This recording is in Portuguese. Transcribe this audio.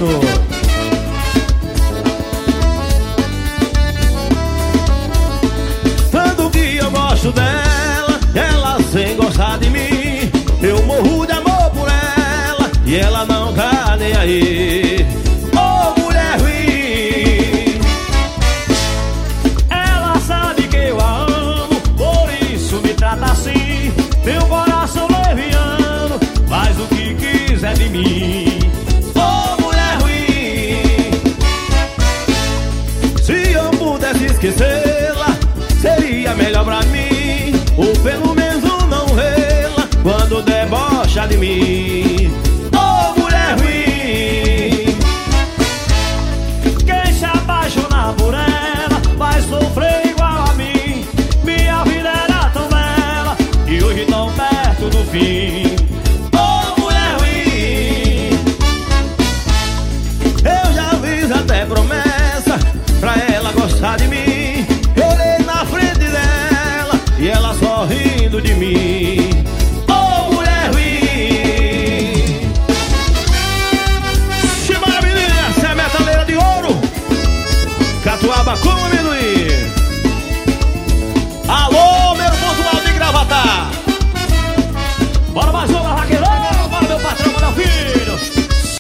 Nordestino. Tanto que eu gosto dela, ela sem gostar de mim. Eu morro de amor por ela e ela não tá nem aí. Oh, mulher ruim. Ela sabe que eu a amo, por isso me trata assim. Meu coração leviano faz o que quiser de mim. Oh, mulher ruim. Se eu pudesse esquecê-la, seria melhor pra mim, ou pelo menos não vê-la quando debocha de mim. Oh, mulher ruim. Quem se apaixonar por ela vai sofrer igual a mim. Minha vida era tão bela e hoje tão perto do fim. Oh, mulher ruim. Eu já fiz até promessa pra ela gostar de mim. Olhei na frente dela e ela sorrindo de mim. Oh, mulher ruim. Chama a menina, essa é a metaleira de ouro. Catuaba, como